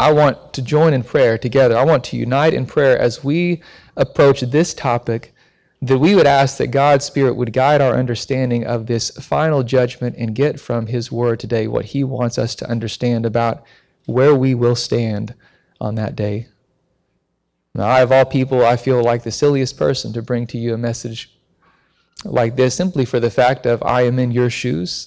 I want to join in prayer together. I want to unite in prayer as we approach this topic, that we would ask that God's Spirit would guide our understanding of this final judgment and get from His Word today what He wants us to understand about where we will stand on that day. Now, I, of all people, I feel like the silliest person to bring to you a message like this, simply for the fact of I am in your shoes.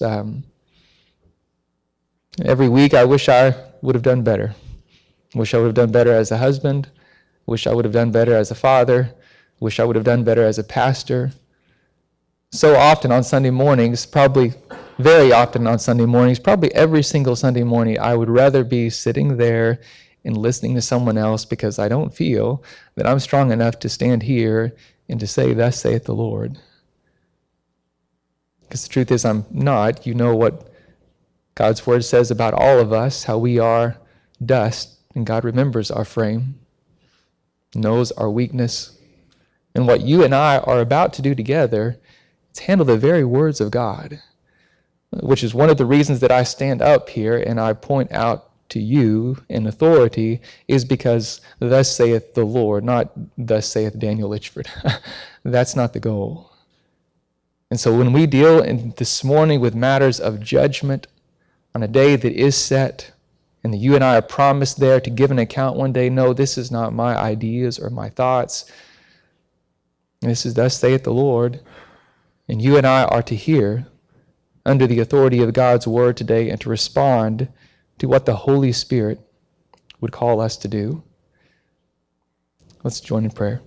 Every week I wish I would have done better. Wish I would have done better as a husband. Wish I would have done better as a father. Wish I would have done better as a pastor. So often on Sunday mornings, probably very often on Sunday mornings, probably every single Sunday morning, I would rather be sitting there and listening to someone else because I don't feel that I'm strong enough to stand here and to say, "Thus saith the Lord." Because the truth is I'm not. You know what God's Word says about all of us, how we are dust, and God remembers our frame, knows our weakness. And what you and I are about to do together is handle the very words of God, which is one of the reasons that I stand up here and I point out to you in authority, is because thus saith the Lord, not thus saith Daniel Litchford. That's not the goal. And so when we deal this morning with matters of judgment on a day that is set, and that you and I are promised there to give an account one day, no, this is not my ideas or my thoughts. This is thus saith the Lord. And you and I are to hear under the authority of God's Word today and to respond to what the Holy Spirit would call us to do. Let's join in prayer.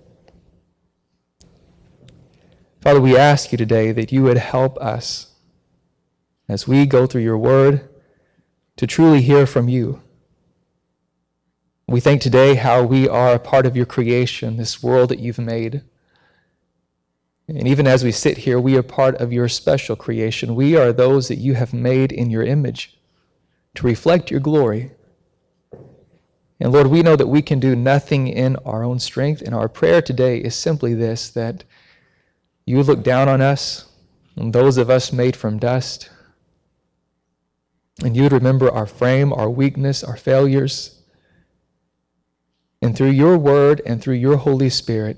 Father, we ask you today that you would help us as we go through your Word to truly hear from you. We think today how we are a part of your creation, this world that you've made. And even as we sit here, we are part of your special creation. We are those that you have made in your image to reflect your glory. And Lord, we know that we can do nothing in our own strength, and our prayer today is simply this, that you would look down on us, and those of us made from dust, and you would remember our frame, our weakness, our failures. And through your Word and through your Holy Spirit,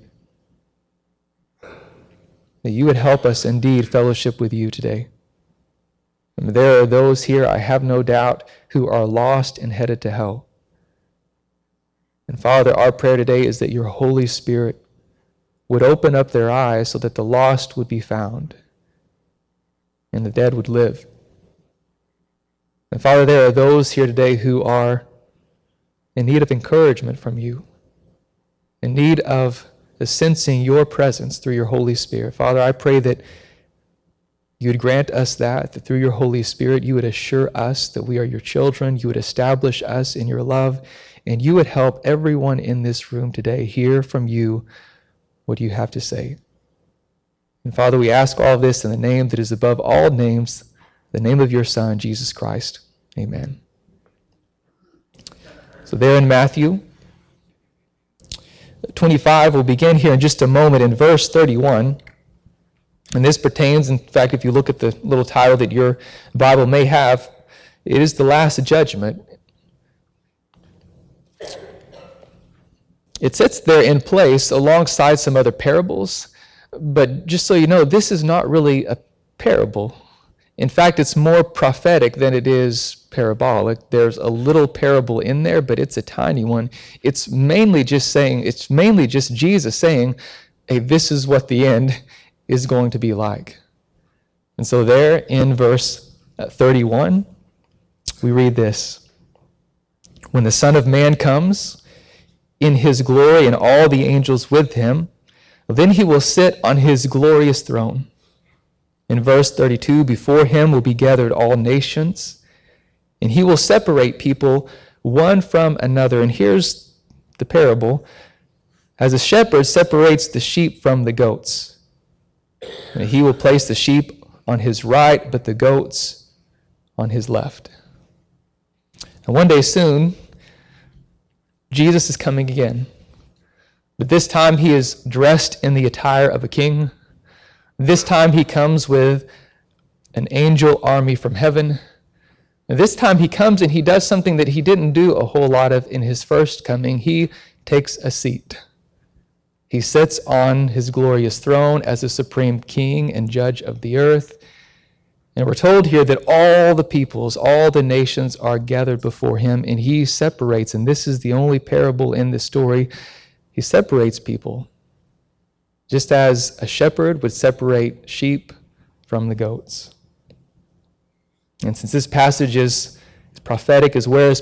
that you would help us indeed fellowship with you today. And there are those here, I have no doubt, who are lost and headed to hell. And Father, our prayer today is that your Holy Spirit would open up their eyes so that the lost would be found and the dead would live. And Father, there are those here today who are in need of encouragement from you, in need of sensing your presence through your Holy Spirit. Father, I pray that you would grant us that through your Holy Spirit you would assure us that we are your children, you would establish us in your love, and you would help everyone in this room today hear from you what you have to say. And Father, we ask all of this in the name that is above all names, the name of your Son, Jesus Christ. Amen. So there in Matthew 25, we'll begin here in just a moment in verse 31. And this pertains, in fact, if you look at the little title that your Bible may have, it is the last judgment. It sits there in place alongside some other parables, but just so you know, this is not really a parable. In fact, it's more prophetic than it is parabolic. There's a little parable in there, but it's a tiny one. It's mainly just Jesus saying, hey, this is what the end is going to be like. And so there in verse 31, we read this. When the Son of Man comes in his glory and all the angels with him, then he will sit on his glorious throne. In verse 32, before him will be gathered all nations, and he will separate people one from another. And here's the parable. As a shepherd separates the sheep from the goats, and he will place the sheep on his right, but the goats on his left. And one day soon, Jesus is coming again. But this time he is dressed in the attire of a king. This time he comes with an angel army from heaven. And this time he comes and he does something that he didn't do a whole lot of in his first coming. He takes a seat. He sits on his glorious throne as the supreme king and judge of the earth. And we're told here that all the peoples, all the nations are gathered before him, and he separates, and this is the only parable in this story, he separates people. Just as a shepherd would separate sheep from the goats. And since this passage is prophetic as well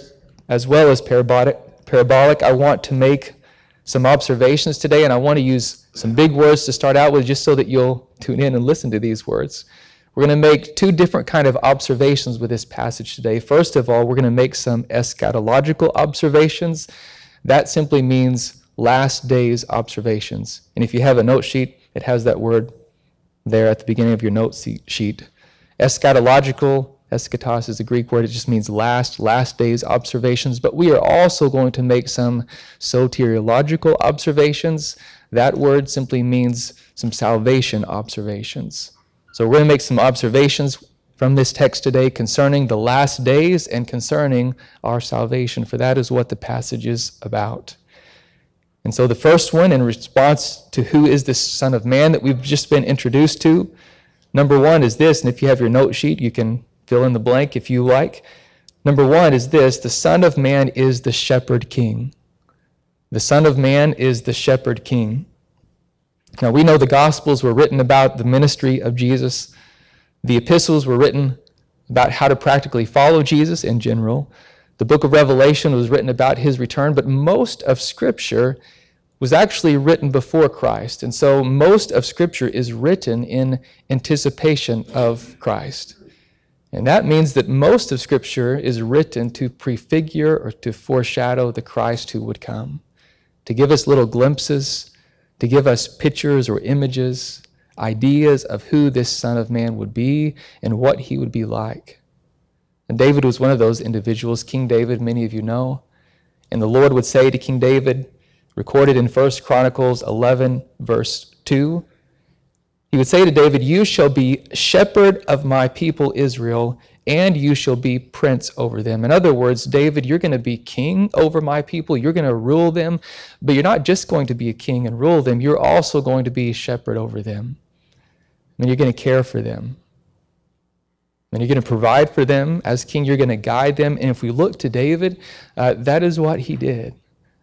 as parabolic, I want to make some observations today, and I want to use some big words to start out with just so that you'll tune in and listen to these words. We're going to make two different kind of observations with this passage today. First of all, we're going to make some eschatological observations. That simply means last days observations. And if you have a note sheet, it has that word there at the beginning of your note sheet. Eschatological, eschatos is a Greek word. It just means last days observations. But we are also going to make some soteriological observations. That word simply means some salvation observations. So we're going to make some observations from this text today concerning the last days and concerning our salvation, for that is what the passage is about. And so the first one, in response to who is this Son of Man that we've just been introduced to, number one is this, and if you have your note sheet, you can fill in the blank if you like. Number one is this: the Son of Man is the Shepherd King. The Son of Man is the Shepherd King. Now, we know the Gospels were written about the ministry of Jesus. The epistles were written about how to practically follow Jesus in general. The book of Revelation was written about his return, but most of Scripture was actually written before Christ. And so most of Scripture is written in anticipation of Christ. And that means that most of Scripture is written to prefigure or to foreshadow the Christ who would come, to give us little glimpses, to give us pictures or images, ideas of who this Son of Man would be and what he would be like. And David was one of those individuals. King David, many of you know. And the Lord would say to King David, recorded in 1 Chronicles 11, verse 2, he would say to David, "You shall be shepherd of my people Israel, and you shall be prince over them." In other words, David, you're going to be king over my people. You're going to rule them, but you're not just going to be a king and rule them. You're also going to be a shepherd over them. And you're going to care for them. And you're going to provide for them. As king, you're going to guide them. And if we look to David, that is what he did.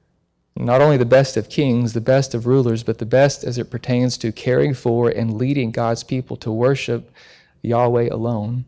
Not only the best of kings, the best of rulers, but the best as it pertains to caring for and leading God's people to worship Yahweh alone.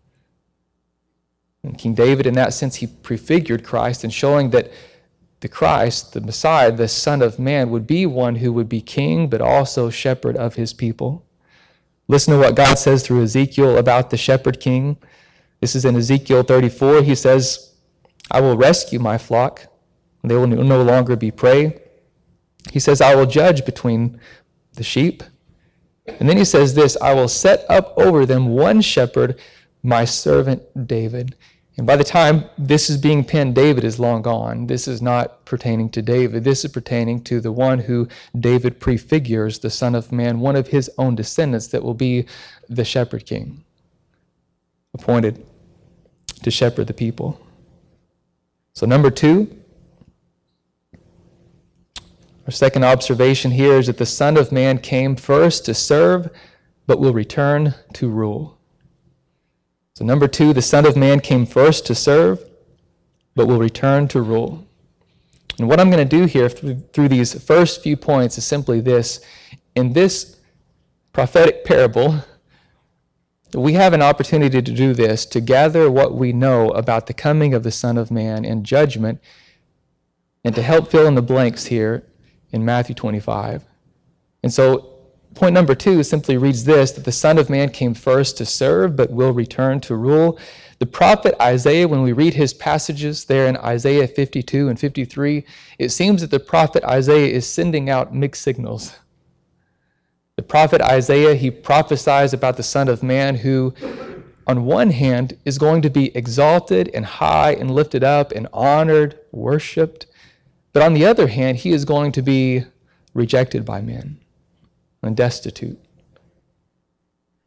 And King David, in that sense, he prefigured Christ in showing that the Christ, the Messiah, the Son of Man, would be one who would be king, but also shepherd of his people. Listen to what God says through Ezekiel about the shepherd king. This is in Ezekiel 34. He says, "I will rescue my flock. They will no longer be prey." He says, "I will judge between the sheep." And then he says this, "I will set up over them one shepherd, my servant David." And by the time this is being penned, David is long gone. This is not pertaining to David. This is pertaining to the one who David prefigures, the Son of Man, one of his own descendants that will be the shepherd king, appointed to shepherd the people. So number two, our second observation here is that the Son of Man came first to serve, but will return to rule. So number two, the Son of Man came first to serve, but will return to rule. And what I'm going to do here through these first few points is simply this. In this prophetic parable, we have an opportunity to do this, to gather what we know about the coming of the Son of Man and judgment, and to help fill in the blanks here in Matthew 25. And so point number two simply reads this, that the Son of Man came first to serve, but will return to rule. The prophet Isaiah, when we read his passages there in Isaiah 52 and 53, it seems that the prophet Isaiah is sending out mixed signals. The prophet Isaiah, he prophesies about the Son of Man who, on one hand, is going to be exalted and high and lifted up and honored, worshiped. But on the other hand, he is going to be rejected by men and destitute.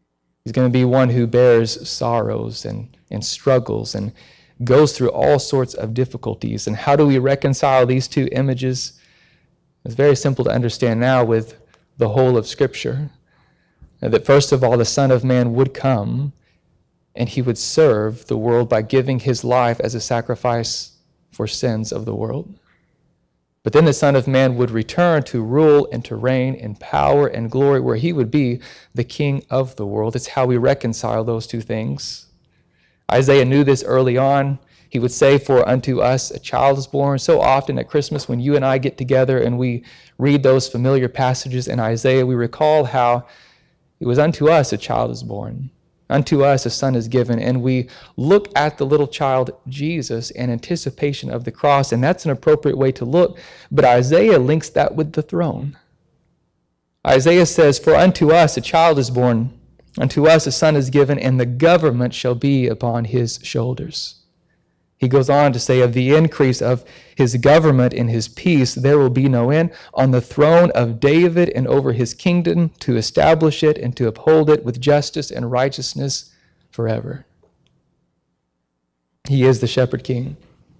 He's going to be one who bears sorrows and struggles and goes through all sorts of difficulties. And how do we reconcile these two images? It's very simple to understand now with the whole of Scripture. That first of all, the Son of Man would come and he would serve the world by giving his life as a sacrifice for sins of the world. But then the Son of Man would return to rule and to reign in power and glory, where he would be the King of the world. It's how we reconcile those two things. Isaiah knew this early on. He would say, "For unto us a child is born." So often at Christmas, when you and I get together and we read those familiar passages in Isaiah, we recall how it was unto us a child is born. Unto us a son is given, and we look at the little child Jesus in anticipation of the cross, and that's an appropriate way to look. But Isaiah links that with the throne. Isaiah says, "For unto us a child is born, unto us a son is given, and the government shall be upon his shoulders." He goes on to say, of the increase of his government and his peace, there will be no end on the throne of David and over his kingdom, to establish it and to uphold it with justice and righteousness forever. He is the shepherd king.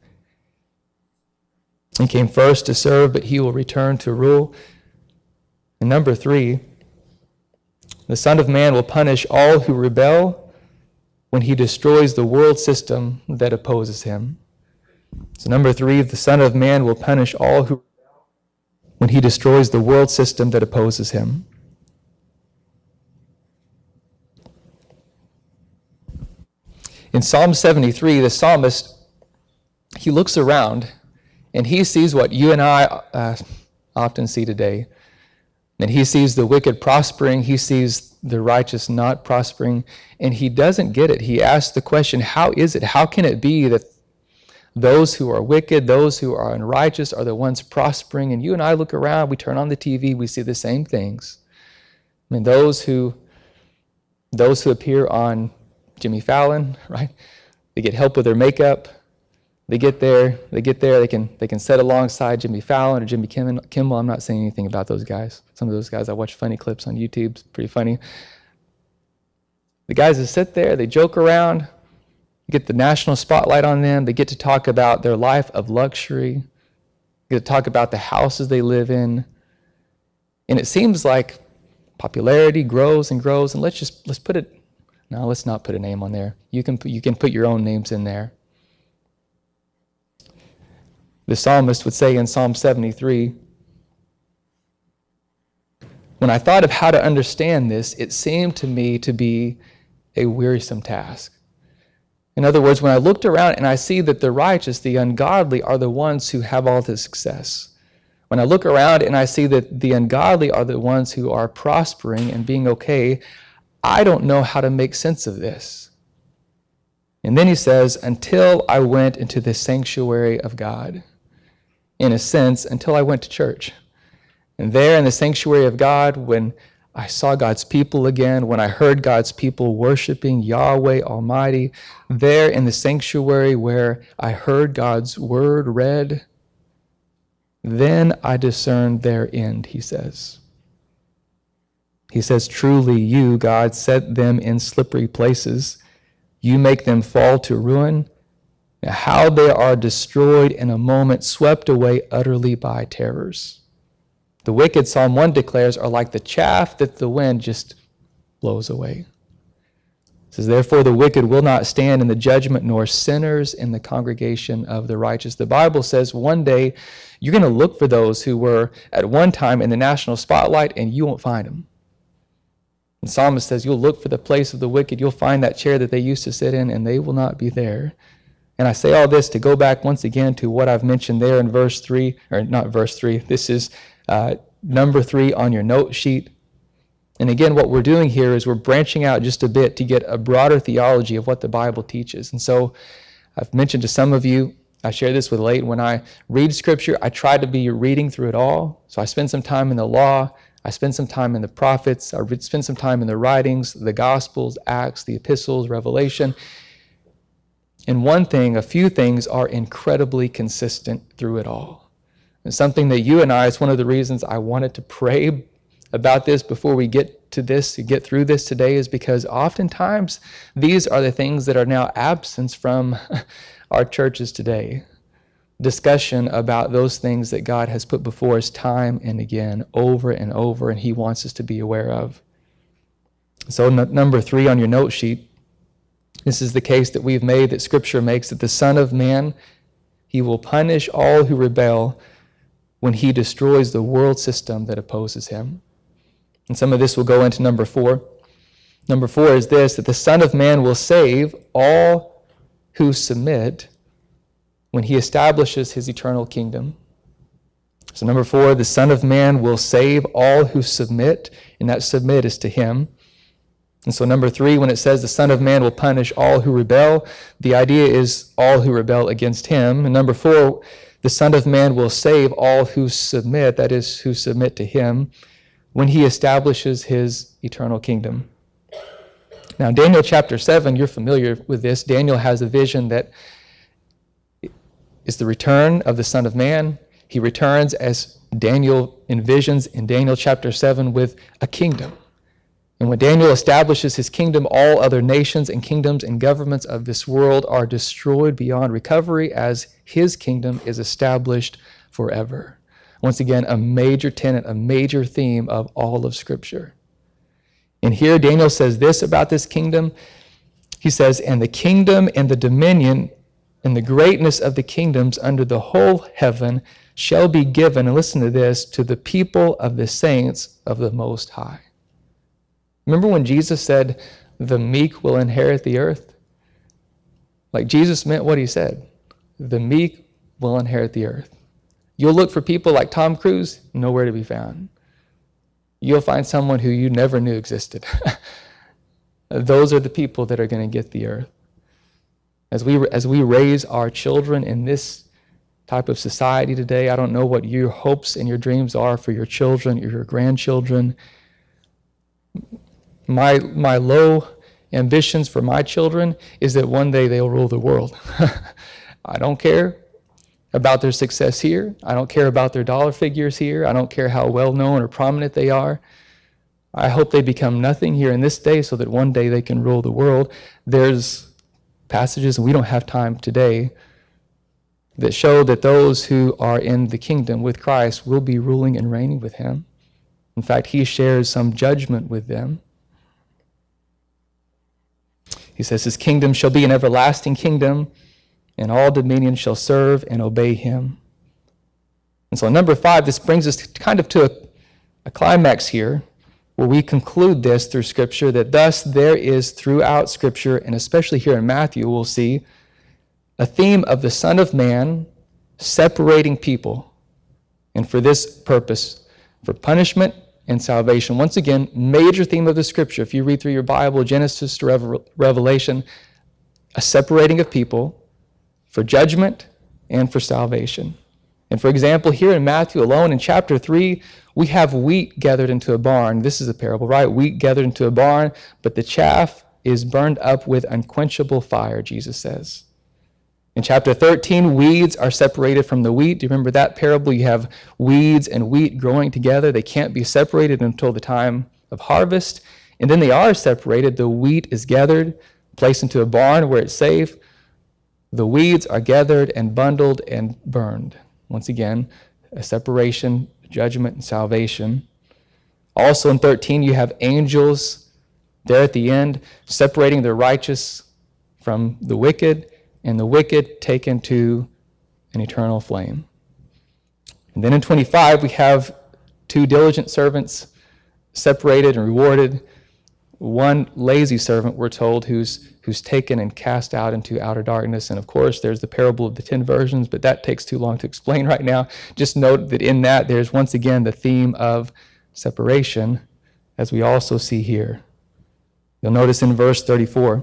He came first to serve, but he will return to rule. And number 3, the Son of Man will punish all who rebel when he destroys the world system that opposes him. So number 3, the Son of Man will punish all who rebel when he destroys the world system that opposes him. In Psalm 73, the psalmist, he looks around and he sees what you and I often see today. And he sees the wicked prospering, he sees the righteous not prospering, and he doesn't get it. He asks the question, how is it? How can it be that those who are wicked, those who are unrighteous are the ones prospering? And you and I look around, we turn on the TV, we see the same things. I mean, those who appear on Jimmy Fallon, right? They get help with their makeup. They get there, they can sit alongside Jimmy Fallon or Jimmy Kimmel. I'm not saying anything about those guys. Some of those guys, I watch funny clips on YouTube. It's pretty funny. The guys that sit there, they joke around, you get the national spotlight on them. They get to talk about their life of luxury. They get to talk about the houses they live in. And it seems like popularity grows and grows. And let's not put a name on there. You can put your own names in there. The psalmist would say in Psalm 73, "When I thought of how to understand this, it seemed to me to be a wearisome task." In other words, when I looked around and I see that the righteous, the ungodly, are the ones who have all the success. When I look around and I see that the ungodly are the ones who are prospering and being okay, I don't know how to make sense of this. And then he says, until I went into the sanctuary of God. In a sense, until I went to church. And there in the sanctuary of God, when I saw God's people again, when I heard God's people worshiping Yahweh Almighty, there in the sanctuary where I heard God's word read, then I discerned their end, he says. He says, truly you, God, set them in slippery places. You make them fall to ruin. How they are destroyed in a moment, swept away utterly by terrors. The wicked, Psalm 1 declares, are like the chaff that the wind just blows away. It says, therefore the wicked will not stand in the judgment, nor sinners in the congregation of the righteous. The Bible says one day you're going to look for those who were at one time in the national spotlight and you won't find them. The psalmist says you'll look for the place of the wicked, you'll find that chair that they used to sit in, and they will not be there. And I say all this to go back once again to what I've mentioned there in verse 3, or not verse 3. This is number 3 on your note sheet. And again, what we're doing here is we're branching out just a bit to get a broader theology of what the Bible teaches. And so I've mentioned to some of you, I share this with Leighton, when I read Scripture, I try to be reading through it all. So I spend some time in the law, I spend some time in the prophets, I spend some time in the writings, the Gospels, Acts, the epistles, Revelation. And a few things are incredibly consistent through it all. And something that you and I, it's one of the reasons I wanted to pray about this before we get to this, to get through this today, is because oftentimes these are the things that are now absent from our churches today. Discussion about those things that God has put before us time and again, over and over, and he wants us to be aware of. So number 3 on your note sheet, this is the case that we've made, that Scripture makes, that the Son of Man, he will punish all who rebel when he destroys the world system that opposes him. And some of this will go into number 4. Number 4 is this, that the Son of Man will save all who submit when he establishes his eternal kingdom. So number 4, the Son of Man will save all who submit, and that submit is to him. And so number 3, when it says the Son of Man will punish all who rebel, the idea is all who rebel against him. And number 4, the Son of Man will save all who submit, that is, who submit to him, when he establishes his eternal kingdom. Now, Daniel chapter 7, you're familiar with this. Daniel has a vision that is the return of the Son of Man. He returns, as Daniel envisions in Daniel chapter 7, with a kingdom. And when Daniel establishes his kingdom, all other nations and kingdoms and governments of this world are destroyed beyond recovery as his kingdom is established forever. Once again, a major tenet, a major theme of all of Scripture. And here Daniel says this about this kingdom. He says, "And the kingdom and the dominion and the greatness of the kingdoms under the whole heaven shall be given," and listen to this, "to the people of the saints of the Most High." Remember when Jesus said, "The meek will inherit the earth"? Like, Jesus meant what he said. The meek will inherit the earth. You'll look for people like Tom Cruise, nowhere to be found. You'll find someone who you never knew existed. Those are the people that are going to get the earth. As we raise our children in this type of society today, I don't know what your hopes and your dreams are for your children or your grandchildren. My low ambitions for my children is that one day they'll rule the world. I don't care about their success here. I don't care about their dollar figures here. I don't care how well known or prominent they are. I hope they become nothing here in this day so that one day they can rule the world. There's passages, and we don't have time today, that show that those who are in the kingdom with Christ will be ruling and reigning with him. In fact, he shares some judgment with them. He says, "His kingdom shall be an everlasting kingdom, and all dominion shall serve and obey him." And so number 5, this brings us kind of to a climax here, where we conclude this through Scripture, that thus there is throughout Scripture, and especially here in Matthew, we'll see a theme of the Son of Man separating people, and for this purpose, for punishment and salvation. Once again, major theme of the Scripture. If you read through your Bible, Genesis to Revelation, a separating of people for judgment and for salvation. And for example, here in Matthew alone, in chapter 3, we have wheat gathered into a barn. This is a parable, right? Wheat gathered into a barn, but the chaff is burned up with unquenchable fire, Jesus says. In chapter 13, weeds are separated from the wheat. Do you remember that parable? You have weeds and wheat growing together. They can't be separated until the time of harvest. And then they are separated. The wheat is gathered, placed into a barn where it's safe. The weeds are gathered and bundled and burned. Once again, a separation, judgment, and salvation. Also in 13, you have angels there at the end, separating the righteous from the wicked, and the wicked taken to an eternal flame. And then in 25, we have 2 diligent servants separated and rewarded. One lazy servant, we're told, who's taken and cast out into outer darkness. And of course, there's the parable of the 10 virgins, but that takes too long to explain right now. Just note that in that, there's once again the theme of separation, as we also see here. You'll notice in verse 34,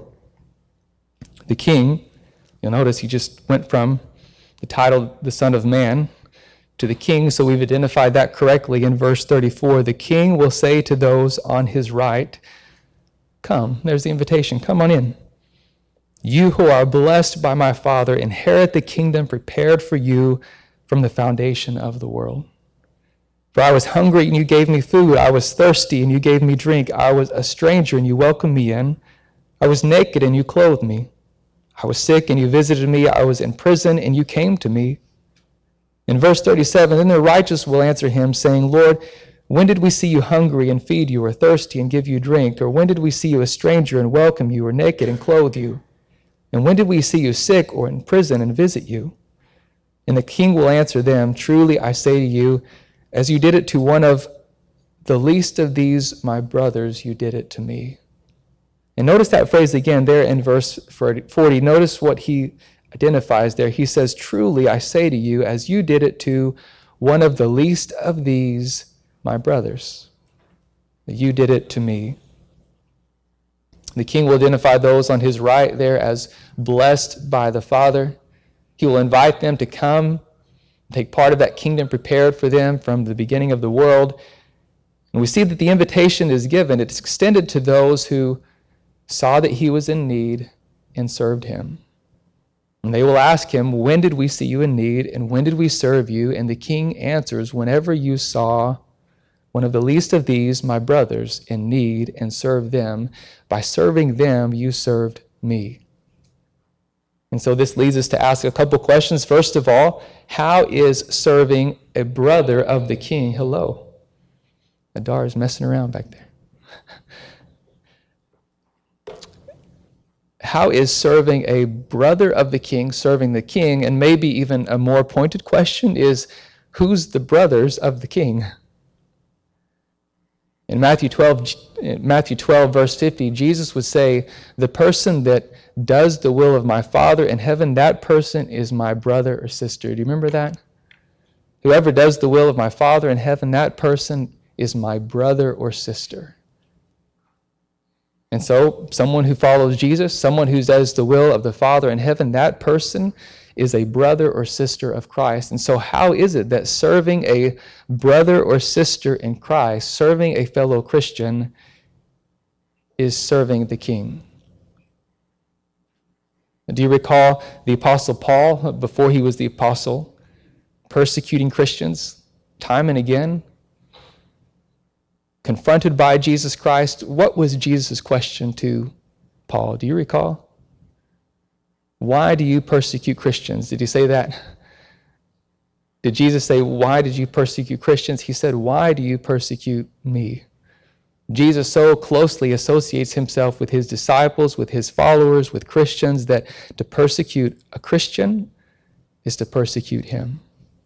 the king, you'll notice he just went from the title, the Son of Man, to the king, so we've identified that correctly in verse 34. The king will say to those on his right, "Come," there's the invitation, "come on in. You who are blessed by my Father, inherit the kingdom prepared for you from the foundation of the world." For I was hungry, and you gave me food. I was thirsty, and you gave me drink. I was a stranger, and you welcomed me in. I was naked, and you clothed me. I was sick, and you visited me. I was in prison, and you came to me. In verse 37, then the righteous will answer him, saying, Lord, when did we see you hungry and feed you, or thirsty and give you drink? Or when did we see you a stranger and welcome you, or naked and clothe you? And when did we see you sick or in prison and visit you? And the king will answer them, truly I say to you, as you did it to one of the least of these my brothers, you did it to me. And notice that phrase again there in verse 40. Notice what he identifies there. He says, truly I say to you, as you did it to one of the least of these my brothers, you did it to me. The king will identify those on his right there as blessed by the Father. He will invite them to come, take part of that kingdom prepared for them from the beginning of the world. And we see that the invitation is given. It's extended to those who saw that he was in need and served him. And they will ask him, when did we see you in need, and when did we serve you? And the king answers, whenever you saw one of the least of these, my brothers, in need, and served them. By serving them, you served me. And so this leads us to ask a couple questions. First of all, how is serving a brother of the king? Hello. Adar is messing around back there. How is serving a brother of the king serving the king? And maybe even a more pointed question is, who's the brothers of the king? In Matthew 12, verse 50, Jesus would say, the person that does the will of my Father in heaven, that person is my brother or sister. Do you remember that? Whoever does the will of my Father in heaven, that person is my brother or sister. And so someone who follows Jesus, someone who does the will of the Father in heaven, that person is a brother or sister of Christ. And so how is it that serving a brother or sister in Christ, serving a fellow Christian, is serving the King? Do you recall the Apostle Paul, before he was the apostle, persecuting Christians time and again? Confronted by Jesus Christ, what was Jesus' question to Paul? Do you recall? Why do you persecute Christians? Did he say that? Did Jesus say, why did you persecute Christians? He said, why do you persecute me? Jesus so closely associates himself with his disciples, with his followers, with Christians, that to persecute a Christian is to persecute him.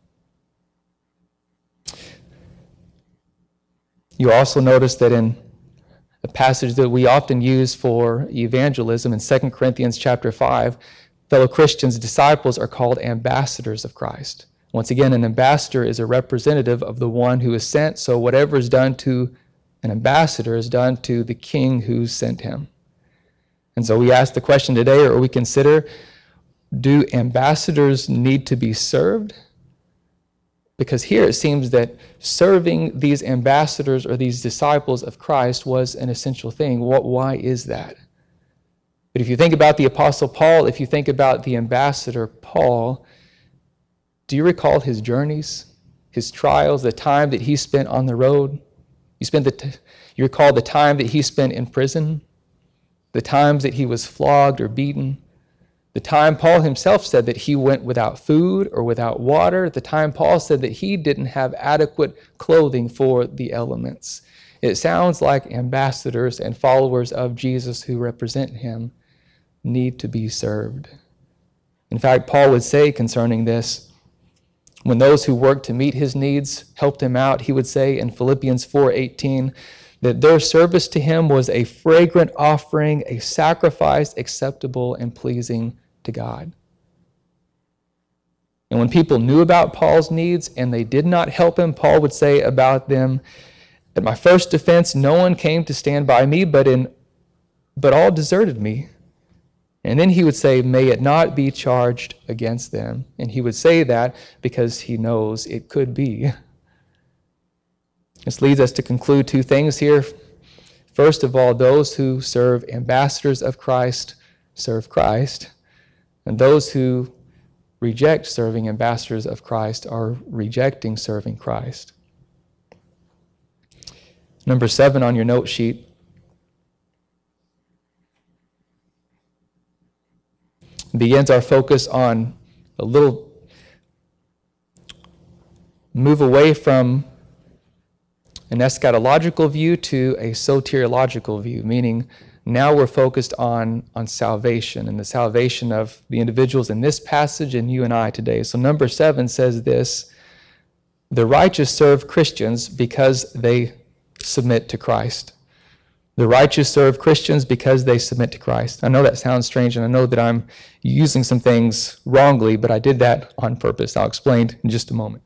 You also notice that in a passage that we often use for evangelism in 2 Corinthians chapter 5, fellow Christians, disciples, are called ambassadors of Christ. Once again, an ambassador is a representative of the one who is sent, so whatever is done to an ambassador is done to the king who sent him. And so we ask the question today, or we consider, do ambassadors need to be served? Because here it seems that serving these ambassadors or these disciples of Christ was an essential thing. Why is that? But if you think about the Apostle Paul, if you think about the ambassador Paul, do you recall his journeys, his trials, the time that he spent on the road? You recall the time that he spent in prison, the times that he was flogged or beaten, the time Paul himself said that he went without food or without water, the time Paul said that he didn't have adequate clothing for the elements. It sounds like ambassadors and followers of Jesus who represent him need to be served. In fact, Paul would say concerning this, when those who worked to meet his needs helped him out, he would say in Philippians 4:18 that their service to him was a fragrant offering, a sacrifice acceptable and pleasing to God. And when people knew about Paul's needs and they did not help him, Paul would say about them, at my first defense, no one came to stand by me, but all deserted me. And then he would say, may it not be charged against them. And he would say that because he knows it could be. This leads us to conclude two things here. First of all, those who serve ambassadors of Christ serve Christ. And those who reject serving ambassadors of Christ are rejecting serving Christ. Number 7 on your note sheet begins our focus on a little move away from an eschatological view to a soteriological view, meaning now we're focused on salvation and the salvation of the individuals in this passage and you and I today. So number 7 says this: the righteous serve Christians because they submit to Christ. The righteous serve Christians because they submit to Christ. I know that sounds strange, and I know that I'm using some things wrongly, but I did that on purpose. I'll explain in just a moment.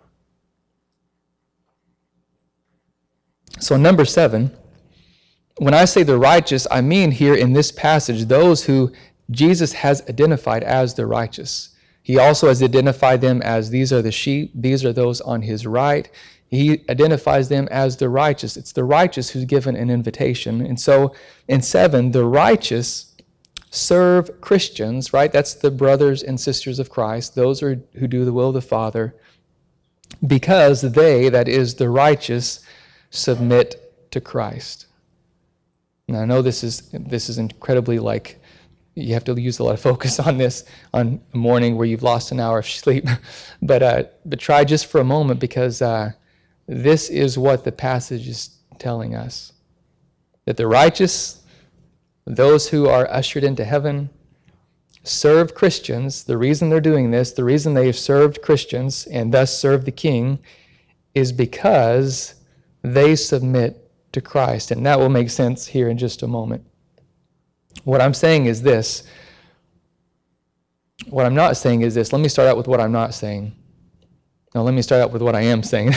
So number 7, when I say the righteous, I mean here in this passage those who Jesus has identified as the righteous. He also has identified them as these are the sheep, these are those on his right. He identifies them as the righteous. It's the righteous who's given an invitation. And so in 7, the righteous serve Christians, right? That's the brothers and sisters of Christ, those who do the will of the Father, because they, that is the righteous, submit to Christ. Now I know this is incredibly you have to use a lot of focus on this on a morning where you've lost an hour of sleep, but try just for a moment, because this is what the passage is telling us: that the righteous, those who are ushered into heaven, serve Christians. The reason they're doing this, the reason they have served Christians and thus serve the King, is because they submit to Christ. And that will make sense here in just a moment. What I'm saying is this. What I'm not saying is this. Let me start out with what I'm not saying. No, let me start out with what I am saying.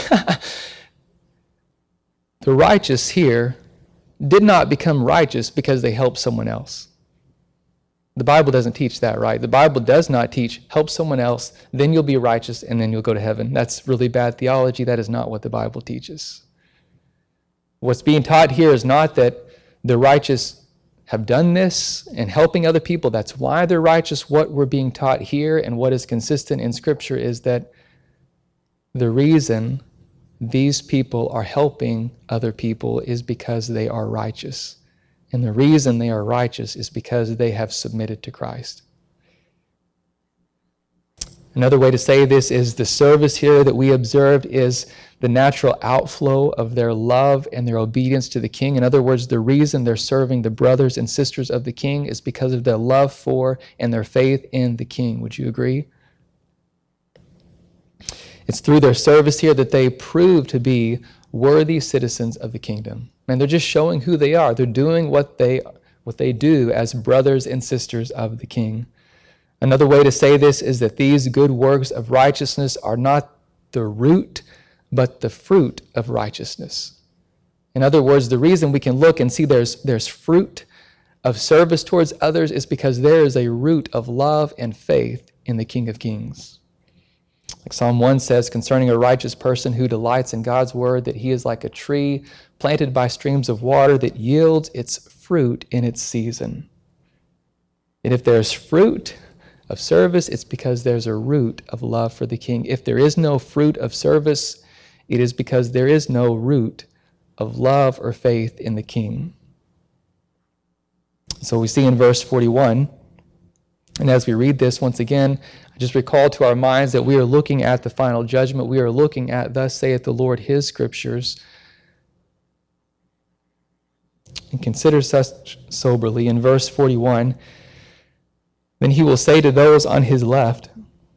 The righteous here did not become righteous because they helped someone else. The Bible doesn't teach that, right? The Bible does not teach, help someone else, then you'll be righteous, and then you'll go to heaven. That's really bad theology. That is not what the Bible teaches. What's being taught here is not that the righteous have done this and helping other people. That's why they're righteous. What we're being taught here and what is consistent in Scripture is that the reason these people are helping other people is because they are righteous. And the reason they are righteous is because they have submitted to Christ. Another way to say this is the service here that we observed is the natural outflow of their love and their obedience to the King. In other words, the reason they're serving the brothers and sisters of the King is because of their love for and their faith in the King. Would you agree? It's through their service here that they prove to be worthy citizens of the kingdom. And they're just showing who they are. They're doing what they do as brothers and sisters of the King. Another way to say this is that these good works of righteousness are not the root, but the fruit of righteousness. In other words, the reason we can look and see there's fruit of service towards others is because there is a root of love and faith in the King of Kings. Like Psalm 1 says concerning a righteous person who delights in God's word, that he is like a tree planted by streams of water that yields its fruit in its season. And if there's fruit of service, it's because there's a root of love for the King. If there is no fruit of service, it is because there is no root of love or faith in the King. So we see in verse 41, and as we read this once again, I just recall to our minds that we are looking at the final judgment. We are looking at, thus saith the Lord, his scriptures. And consider such soberly. In verse 41, then he will say to those on his left,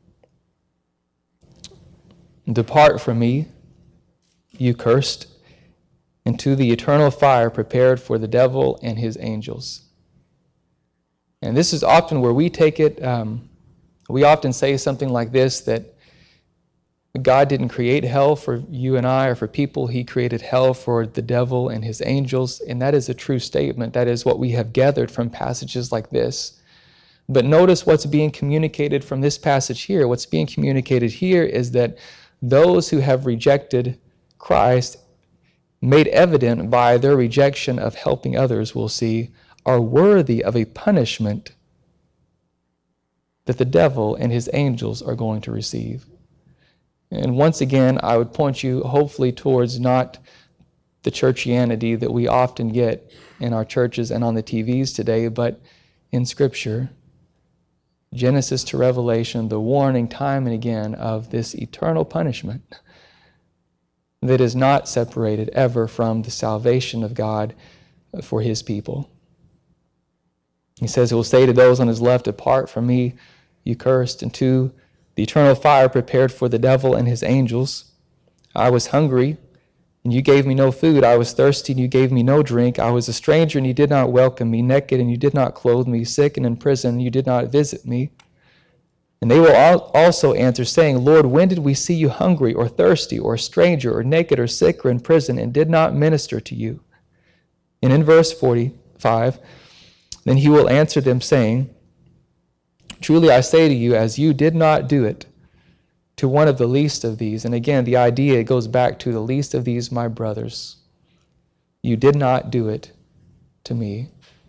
depart from me, you cursed, into the eternal fire prepared for the devil and his angels. And this is often where we take it. We often say something like this, that God didn't create hell for you and I or for people. He created hell for the devil and his angels. And that is a true statement. That is what we have gathered from passages like this. But notice what's being communicated from this passage here. What's being communicated here is that those who have rejected Christ, made evident by their rejection of helping others, we'll see, are worthy of a punishment that the devil and his angels are going to receive. And once again, I would point you hopefully towards not the churchianity that we often get in our churches and on the TVs today, but in Scripture, Genesis to Revelation, the warning time and again of this eternal punishment that is not separated ever from the salvation of God for his people. He says, he will say to those on his left, depart from me, you cursed, into the eternal fire prepared for the devil and his angels. I was hungry, and you gave me no food. I was thirsty, and you gave me no drink. I was a stranger, and you did not welcome me. Naked, and you did not clothe me. Sick and in prison, and you did not visit me. And they will also answer, saying, Lord, when did we see you hungry, or thirsty, or a stranger, or naked, or sick, or in prison, and did not minister to you? And in verse 45, then he will answer them, saying, truly I say to you, as you did not do it to one of the least of these. And again, the idea goes back to the least of these, my brothers. You did not do it to me.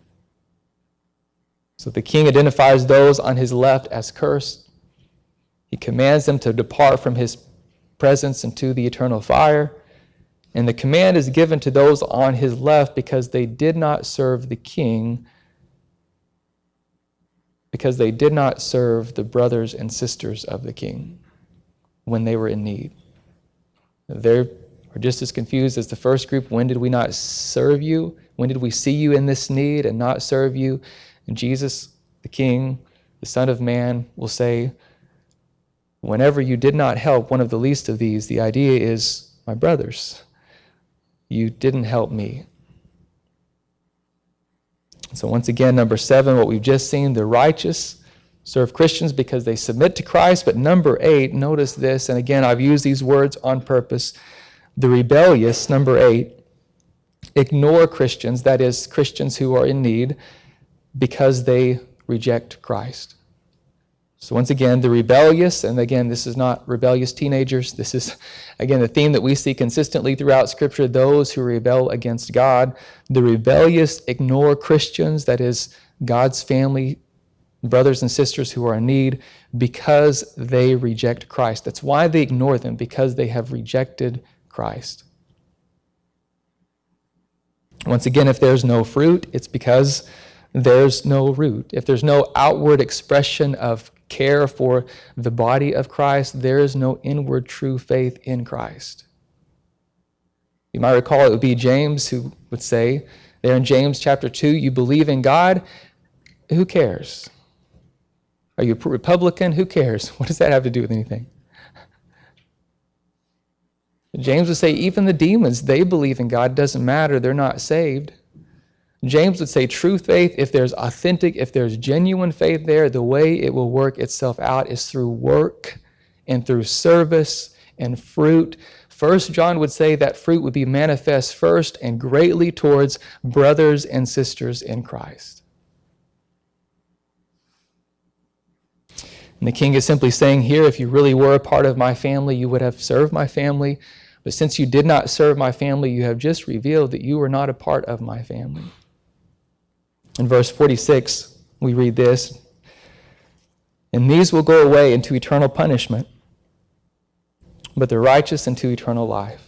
So the king identifies those on his left as cursed. He commands them to depart from his presence into the eternal fire. And the command is given to those on his left because they did not serve the king, because they did not serve the brothers and sisters of the king when they were in need. They are just as confused as the first group. When did we not serve you? When did we see you in this need and not serve you? And Jesus, the King, the Son of Man, will say, whenever you did not help one of the least of these, the idea is, my brothers, you didn't help me. So once again, number 7, what we've just seen, the righteous serve Christians because they submit to Christ. But number 8, notice this, and again, I've used these words on purpose. The rebellious, number 8, ignore Christians, that is, Christians who are in need, because they reject Christ. So once again, the rebellious, and again, this is not rebellious teenagers. This is, again, the theme that we see consistently throughout Scripture, those who rebel against God. The rebellious ignore Christians, that is, God's family, brothers and sisters who are in need, because they reject Christ. That's why they ignore them, because they have rejected Christ. Once again, if there's no fruit, it's because there's no root. If there's no outward expression of care for the body of Christ, there is no inward true faith in Christ. You might recall it would be James who would say, there in James chapter 2, you believe in God, who cares? Are you a Republican? Who cares? What does that have to do with anything? James would say, even the demons, they believe in God. It doesn't matter. They're not saved. James would say true faith, if there's authentic, if there's genuine faith there, the way it will work itself out is through work and through service and fruit. 1 John would say that fruit would be manifest first and greatly towards brothers and sisters in Christ. And the king is simply saying here, if you really were a part of my family, you would have served my family. But since you did not serve my family, you have just revealed that you were not a part of my family. In verse 46, we read this, and these will go away into eternal punishment, but the righteous into eternal life.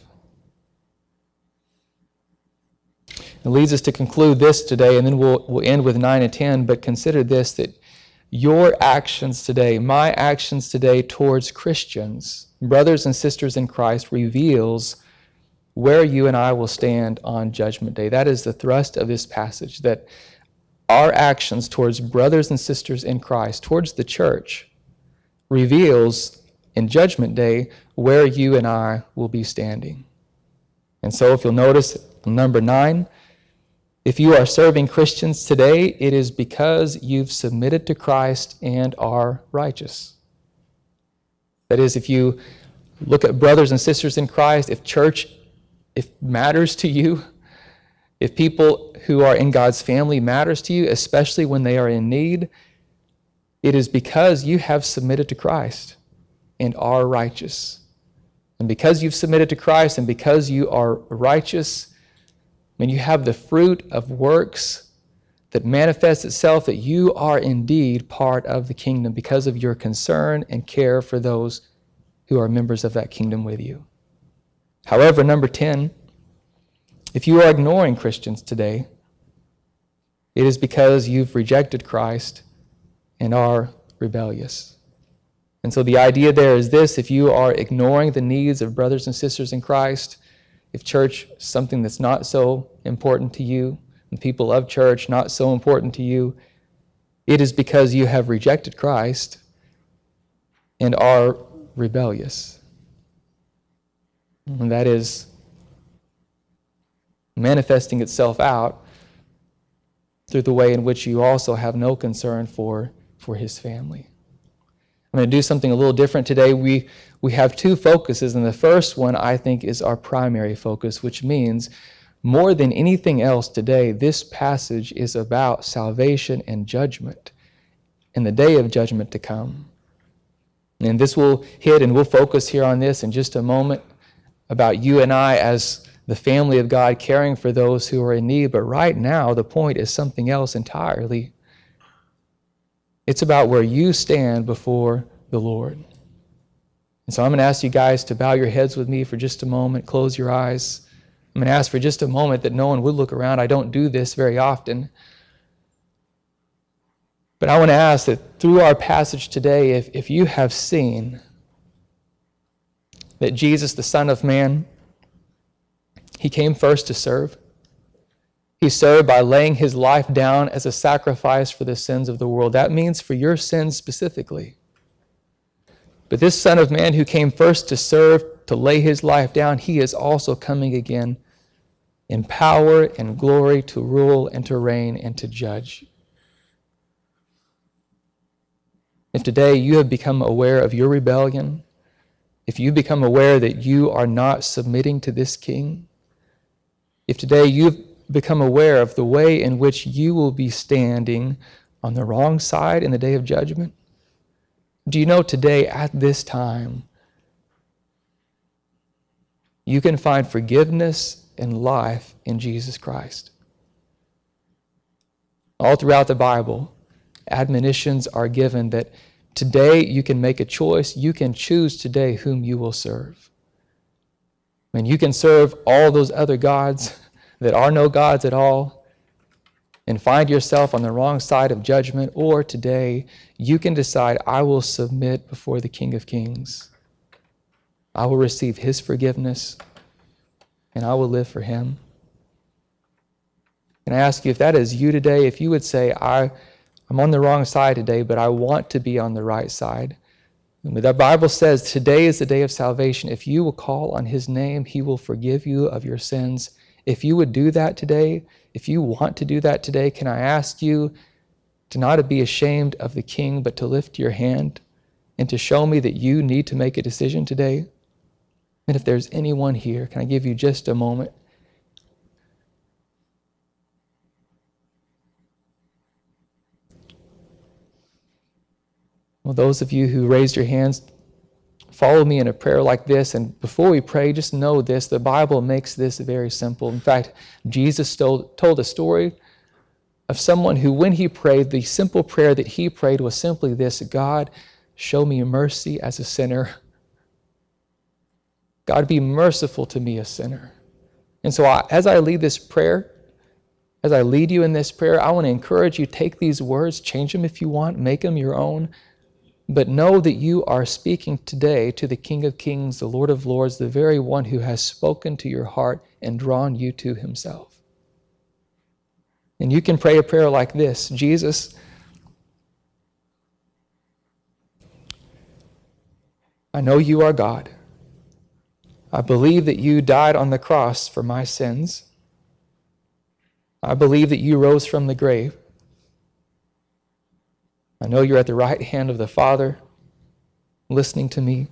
It leads us to conclude this today, and then we'll end with 9 and 10, but consider this, that your actions today, my actions today towards Christians, brothers and sisters in Christ, reveals where you and I will stand on Judgment Day. That is the thrust of this passage, that our actions towards brothers and sisters in Christ, towards the church, reveals in Judgment Day where you and I will be standing. And so if you'll notice number 9, if you are serving Christians today, it is because you've submitted to Christ and are righteous. That is, if you look at brothers and sisters in Christ, if church matters to you, if people who are in God's family matters to you, especially when they are in need, it is because you have submitted to Christ and are righteous. And because you've submitted to Christ and because you are righteous, when you have the fruit of works that manifests itself that you are indeed part of the kingdom because of your concern and care for those who are members of that kingdom with you. However, number 10, If you are ignoring Christians today, it is because you've rejected Christ and are rebellious. And so the idea there is this: if you are ignoring the needs of brothers and sisters in Christ, if church is something that's not so important to you, and people of church not so important to you, it is because you have rejected Christ and are rebellious. And that is manifesting itself out through the way in which you also have no concern for his family. I'm going to do something a little different today. We have two focuses, and the first one, I think, is our primary focus, which means more than anything else today, this passage is about salvation and judgment and the day of judgment to come. And this will hit, and we'll focus here on this in just a moment, about you and I as the family of God caring for those who are in need. But right now, the point is something else entirely. It's about where you stand before the Lord. And so I'm going to ask you guys to bow your heads with me for just a moment, close your eyes. I'm going to ask for just a moment that no one would look around. I don't do this very often. But I want to ask that through our passage today, if you have seen that Jesus, the Son of Man, he came first to serve. He served by laying his life down as a sacrifice for the sins of the world. That means for your sins specifically. But this Son of Man who came first to serve, to lay his life down, he is also coming again in power and glory to rule and to reign and to judge. If today you have become aware of your rebellion, if you become aware that you are not submitting to this King, if today you've become aware of the way in which you will be standing on the wrong side in the day of judgment, do you know today at this time you can find forgiveness and life in Jesus Christ? All throughout the Bible, admonitions are given that today you can make a choice. You can choose today whom you will serve. And you can serve all those other gods that are no gods at all and find yourself on the wrong side of judgment, or today you can decide, I will submit before the King of Kings. I will receive his forgiveness and I will live for him. And I ask you, if that is you today, if you would say, I'm on the wrong side today, but I want to be on the right side. And the Bible says today is the day of salvation. If you will call on his name, he will forgive you of your sins. If you would do that today, if you want to do that today, can I ask you to not be ashamed of the King, but to lift your hand and to show me that you need to make a decision today? And if there's anyone here, can I give you just a moment? Well, those of you who raised your hands, follow me in a prayer like this. And before we pray, just know this: the Bible makes this very simple. In fact, Jesus told a story of someone who, when he prayed, the simple prayer that he prayed was simply this: God, show me mercy as a sinner. God, be merciful to me, a sinner. And so as I lead this prayer, as I lead you in this prayer, I want to encourage you, take these words, change them if you want, make them your own. But know that you are speaking today to the King of Kings, the Lord of Lords, the very one who has spoken to your heart and drawn you to himself. And you can pray a prayer like this: Jesus, I know you are God. I believe that you died on the cross for my sins. I believe that you rose from the grave. I know you're at the right hand of the Father, listening to me.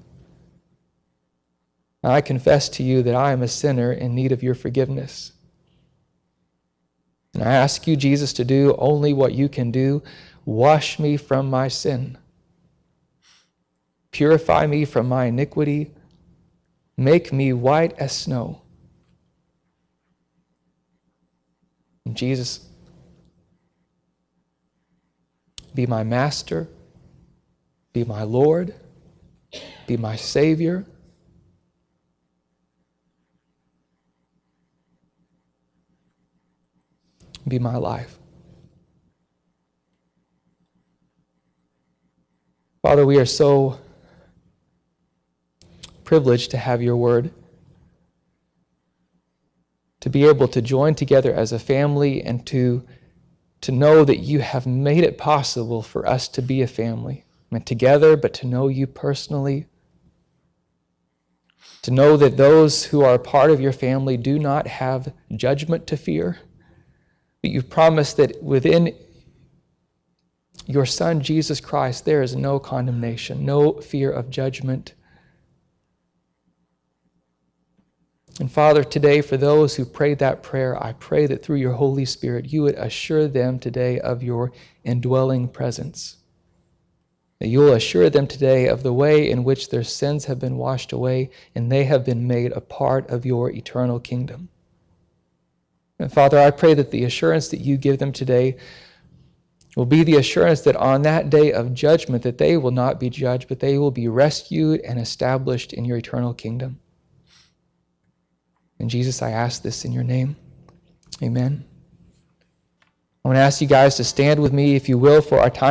I confess to you that I am a sinner in need of your forgiveness. And I ask you, Jesus, to do only what you can do. Wash me from my sin. Purify me from my iniquity. Make me white as snow. And Jesus, be my master, be my Lord, be my Savior. be my life. Father, we are so privileged to have your word, to be able to join together as a family and to know that you have made it possible for us to be a family, and together, but to know you personally, to know that those who are part of your family do not have judgment to fear, but you've promised that within your Son, Jesus Christ, there is no condemnation, no fear of judgment. And Father, today, for those who prayed that prayer, I pray that through your Holy Spirit, you would assure them today of your indwelling presence. That you will assure them today of the way in which their sins have been washed away and they have been made a part of your eternal kingdom. And Father, I pray that the assurance that you give them today will be the assurance that on that day of judgment, that they will not be judged, but they will be rescued and established in your eternal kingdom. And Jesus, I ask this in your name. Amen. I want to ask you guys to stand with me, if you will, for our time